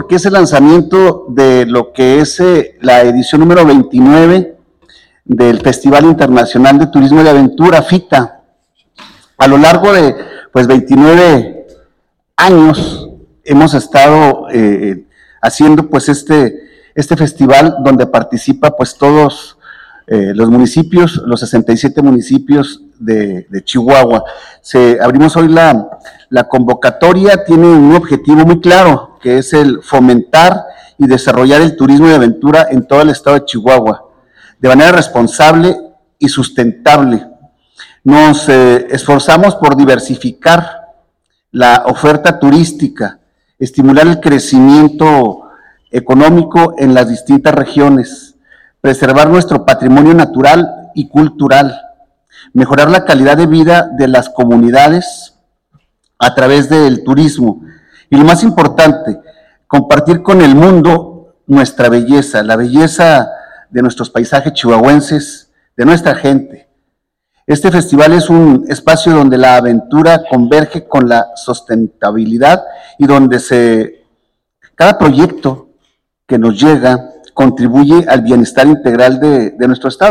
porque es el lanzamiento de lo que es la edición número 29 del Festival Internacional de Turismo de Aventura, FITA. A lo largo de 29 años hemos estado haciendo pues este festival donde participa pues todos los municipios, los 67 municipios de Chihuahua. Abrimos hoy la convocatoria, tiene un objetivo muy claro, que es el fomentar y desarrollar el turismo de aventura en todo el estado de Chihuahua, de manera responsable y sustentable. Nos esforzamos por diversificar la oferta turística, estimular el crecimiento económico en las distintas regiones, preservar nuestro patrimonio natural y cultural, mejorar la calidad de vida de las comunidades a través del turismo y, lo más importante, compartir con el mundo nuestra belleza, la belleza de nuestros paisajes chihuahuenses, de nuestra gente. Este festival es un espacio donde la aventura converge con la sustentabilidad y donde cada proyecto que nos llega contribuye al bienestar integral de nuestro estado.